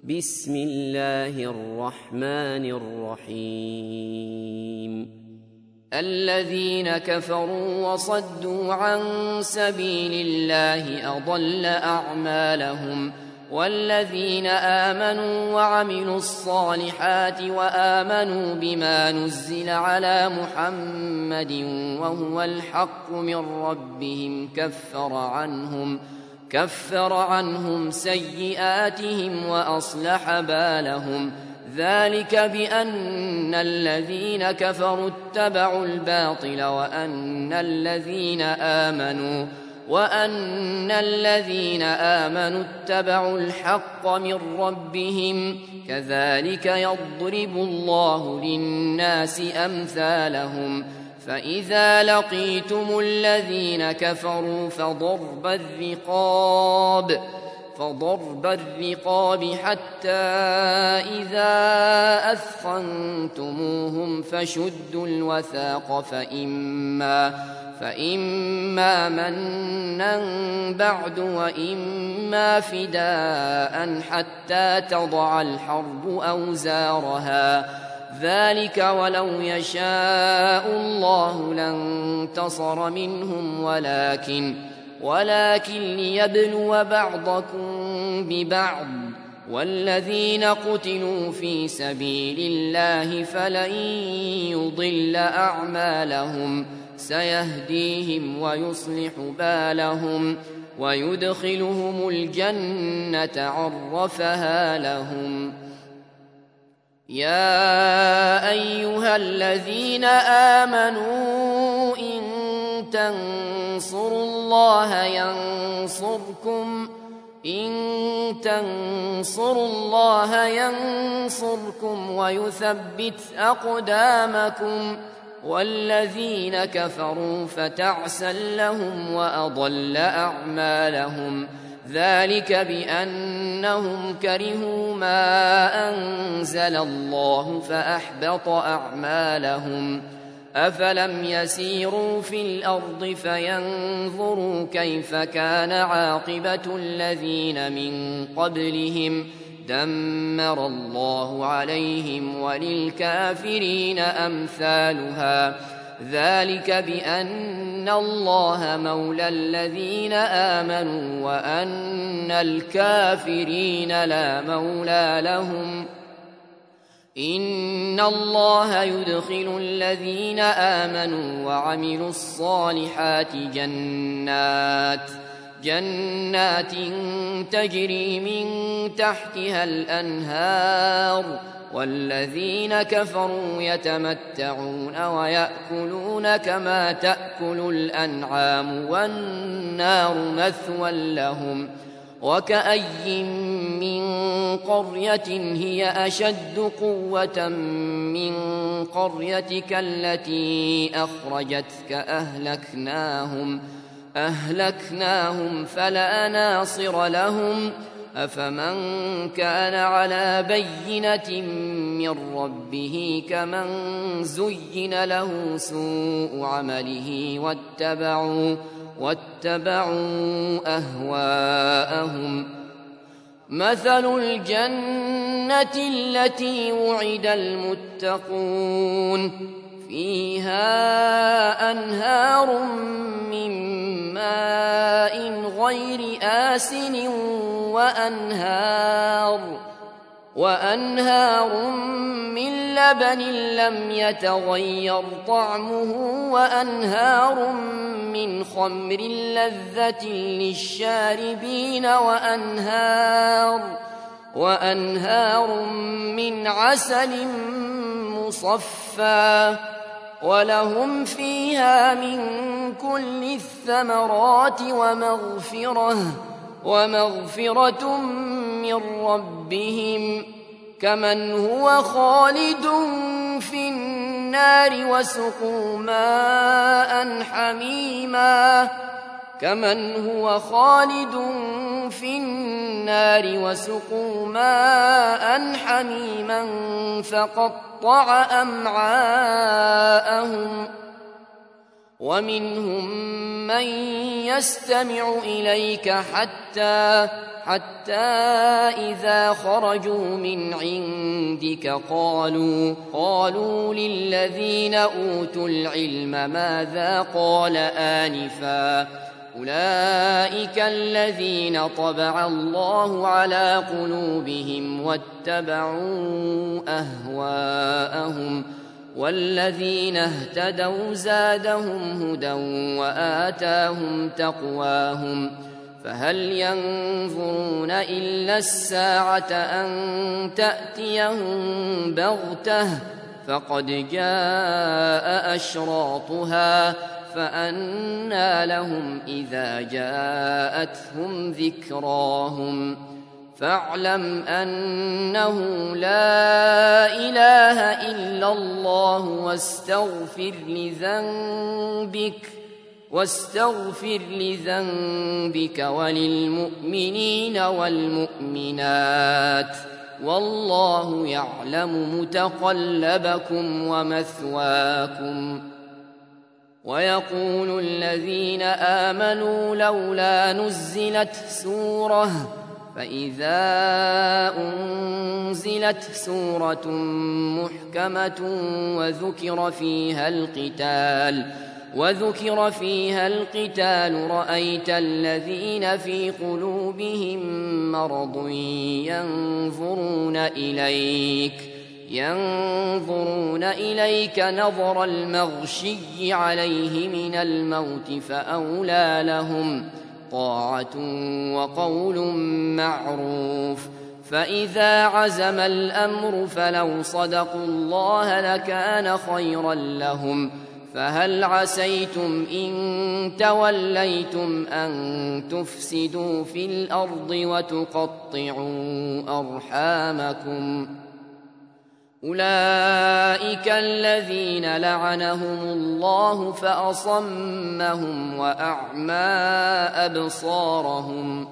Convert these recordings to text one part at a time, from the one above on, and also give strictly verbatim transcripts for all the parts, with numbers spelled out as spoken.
بسم الله الرحمن الرحيم الذين كفروا وصدوا عن سبيل الله أضل أعمالهم والذين آمنوا وعملوا الصالحات وآمنوا بما نزل على محمد وهو الحق من ربهم كفر عنهم كفر عنهم سيئاتهم وأصلح بالهم ذلك بأن الذين كفروا اتبعوا الباطل وأن الذين آمنوا وأن الذين آمنوا اتبعوا الحق من ربهم كذلك يضرب الله للناس أمثالهم فإذا لقيتم الذين كفروا فضرب الرقاب فضرب الرقاب حتى إذا أثخنتموهم فشدوا الوثاق فإما فإما منا بعد وإما فداء حتى تضع الحرب أوزارها ذلك ولو يشاء الله لانتصر منهم ولكن ولكن ليبلو بعضكم ببعض والذين قتلوا في سبيل الله فلن يضل أعمالهم سيهديهم ويصلح بالهم ويدخلهم الجنة عرفها لهم يا أيها الذين آمنوا إن تنصروا الله ينصركم إن تنصروا الله ينصركم ويثبت أقدامكم والذين كفروا فتعسا لهم وأضل أعمالهم ذلك بأنهم كرهوا ما أنزل الله فأحبط أعمالهم أفلم يسيروا في الأرض فينظروا كيف كان عاقبة الذين من قبلهم دمر الله عليهم وللكافرين أمثالها ذلك بأن الله مولى الذين آمنوا وأن الكافرين لا مولى لهم إن الله يدخل الذين آمنوا وعملوا الصالحات جنات جنات تجري من تحتها الأنهار والذين كفروا يتمتعون ويأكلون كما تأكل الأنعام والنار مثوى لهم وكأي من قرية هي أشد قوة من قريتك التي أخرجتك أهلكناهم أهلكناهم فلا ناصر لهم أفمن كان على بينة من ربه كمن زين له سوء عمله واتبعوا واتبعوا أهواءهم مثل الجنة التي وعد المتقون فيها أنهار من ماء غير آسن وأنهار وأنهار من لبن لم يتغير طعمه وأنهار من خمر لذة للشاربين وأنهار وأنهار من عسل مصفى ولهم فيها من كل الثمرات ومغفرة ومغفرة من ربهم كمن هو خالد في النار وسقوا ماء حميما كمن هو خالد في النار وسقوا ماء حميما فقطع أمعاءهم ومنهم من يستمع إليك حتى حتى إذا خرجوا من عندك قالوا قالوا للذين أوتوا العلم ماذا قال آنفا أولئك الذين طبع الله على قلوبهم واتبعوا أهواءهم والذين اهتدوا زادهم هدى وآتاهم تقواهم فهل ينظرون إلا الساعة أن تأتيهم بغتة فقد جاء أشراطها فأنى لهم إذا جاءتهم ذكراهم فاعلم أنه لا إله إلا الله واستغفر لذنبك واستغفر لذنبك وللمؤمنين والمؤمنات والله يعلم متقلبكم ومثواكم. ويقول الذين آمنوا لولا نزلت سورة فإذا أنزلت سورة محكمة وذكر فيها القتال وذكر فيها القتال رأيت الذين في قلوبهم مرض ينظرون إليك ينظرون إليك نظر المغشي عليه من الموت فأولى لهم طاعة وقول معروف فإذا عزم الأمر فلو صدقوا الله لكان خيرا لهم فهل عسيتم إن توليتم أن تفسدوا في الأرض وتقطعوا أرحامكم أولئك الذين لعنهم الله فأصمهم وأعمى أبصارهم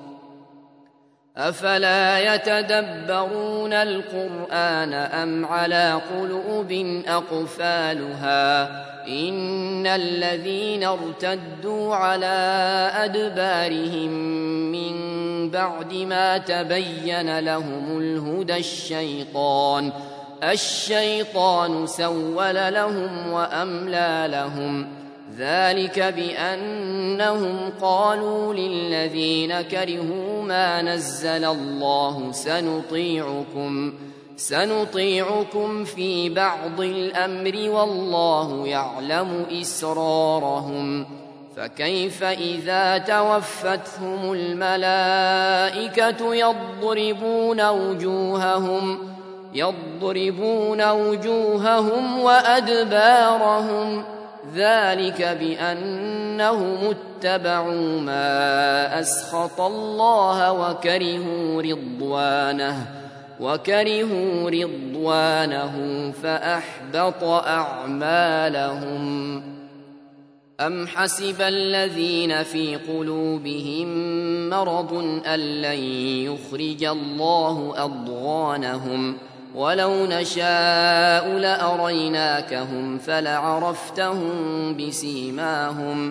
أفلا يتدبرون القرآن أم على قلوب أقفالها إن الذين ارتدوا على أدبارهم من بعد ما تبين لهم الهدى الشيطان الشيطان سول لهم وأملى لهم ذلك بأنهم قالوا للذين كرهوا ما نزل الله سنطيعكم سنطيعكم في بعض الأمر والله يعلم إسرارهم فكيف إذا توفتهم الملائكة يضربون وجوههم يضربون وجوههم وأدبارهم ذلك بأنهم اتبعوا ما أسخط الله وكرهوا رضوانه وكرهوا رضوانه فأحبط أعمالهم أم حسب الذين في قلوبهم مرض أن لن يخرج الله أضغانهم ولو نشاء لأريناكهم فلعرفتهم بسيماهم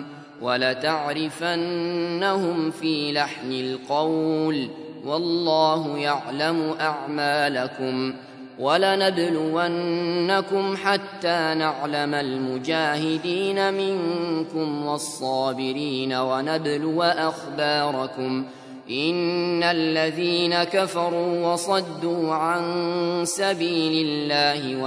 ولتعرفنهم في لحن القول والله يعلم أعمالكم ولنبلونكم حتى نعلم المجاهدين منكم والصابرين ونبلو أخباركم إن الذين كفروا وصدوا عن سبيل الله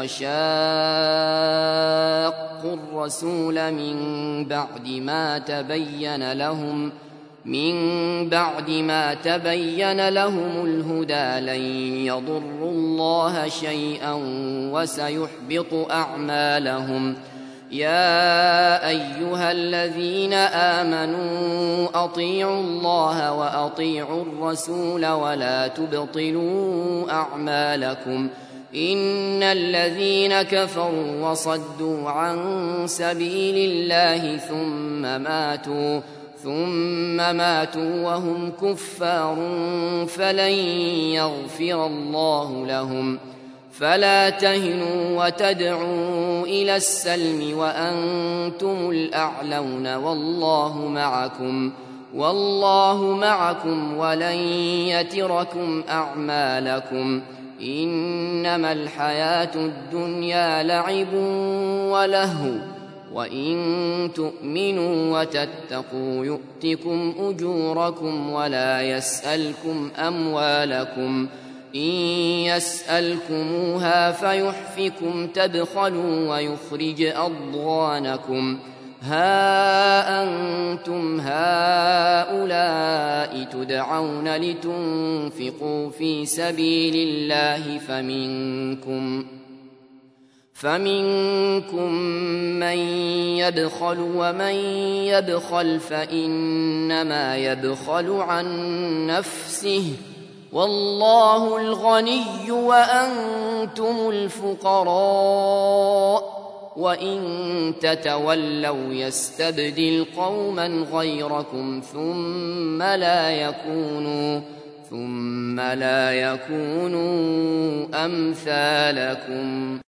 وشاقوا الرسول من بعد ما تبين لهم من بعد ما تبين لهم الهدى لن يضروا الله شيئا وسيحبط أعمالهم يا أيها الذين آمنوا أطيعوا الله وأطيعوا الرسول ولا تبطلوا أعمالكم إن الذين كفروا وصدوا عن سبيل الله ثم ماتوا ثم ماتوا وهم كفار فلن يغفر الله لهم فلا تهنوا وتدعوا إلى السلم وأنتم الأعلون والله معكم والله معكم ولن يتركم أعمالكم إنما الحياة الدنيا لعب ولهو وإن تؤمنوا وتتقوا يؤتكم أجوركم ولا يسألكم أموالكم إن يسألكموها فيحفكم تبخلوا ويخرج أضغانكم ها أنتم هؤلاء تدعون لتنفقوا في سبيل الله فمنكم فمنكم من يبخل ومن يبخل فإنما يبخل عن نفسه والله الغني وأنتم الفقراء وإن تتولوا يستبدل قوما غيركم ثم لا يكونوا ثم لا يكونوا أمثالكم.